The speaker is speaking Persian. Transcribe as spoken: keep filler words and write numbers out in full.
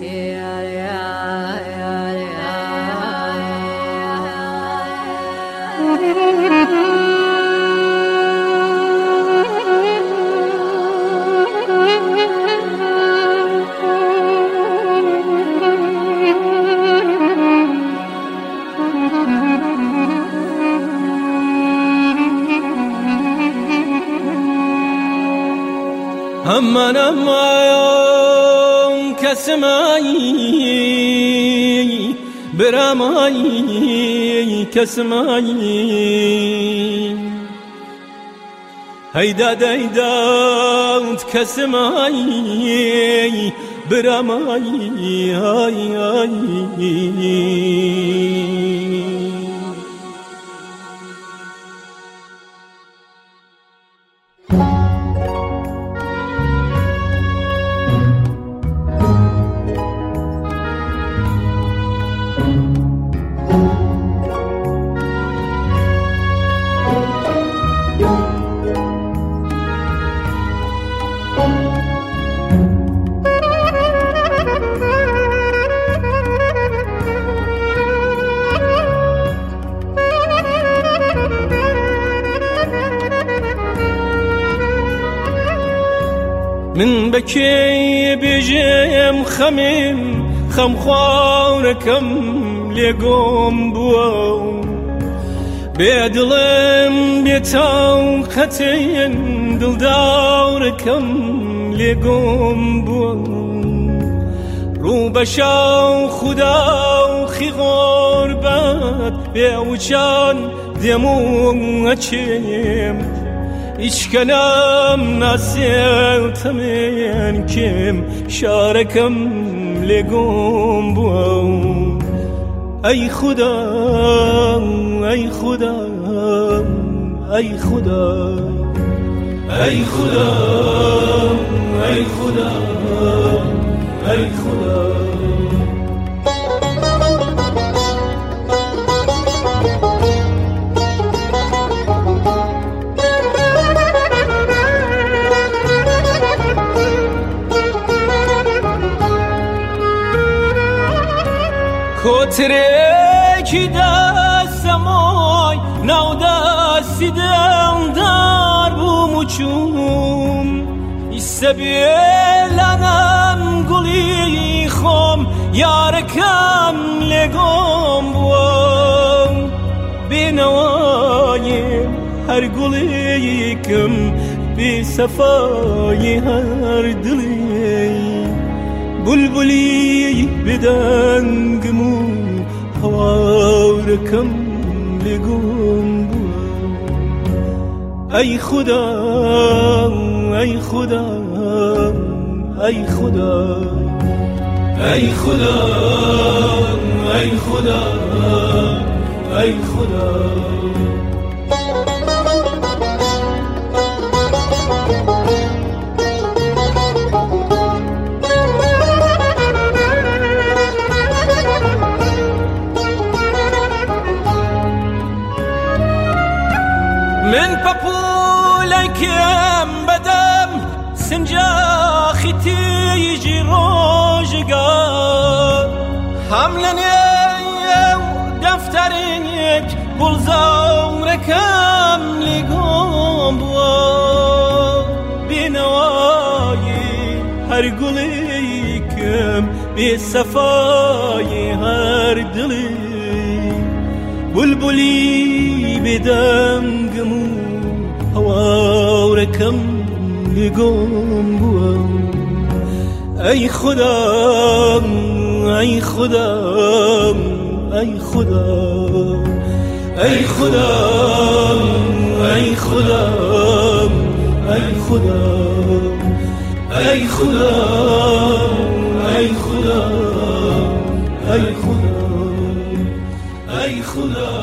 Aman aman kesmeyi birameyi kesmeyi Heyda deyda kesmeyi birameyi ay ay من بكي بجيم خمم خم خواركم لقوم بو بيدلم بيتوقتين دل دوركم لقوم بو رو بشاو خدا خي غربت بيوچان دمو اچيم İç kelam nasihatmen kim şarekem legum bu Ey Khuda ey Khuda ey Khuda ey Khuda ey Khuda ey Khuda Kotreki dasamoy naudasi dar bu muchum isabielanam guli khom yarekam legom bu binawayim her gulikim bi safai her dili بلبلي بدنجمو حواركم لقوم أي خدا أي خدا أي خدا أي خدا أي خدا أي خدا من بابولكم بدم سنجاختي يجي روجقا حملني دفترك بلزوركم لقوم بنواي هرقليكم بصفاي هردلي بلبلي بدم قمو هواوركم لقوم بوا أي خدا أي خدا أي خدا أي خدا أي خدا أي خدا أي خدا أي خدا أي خدا أي خدا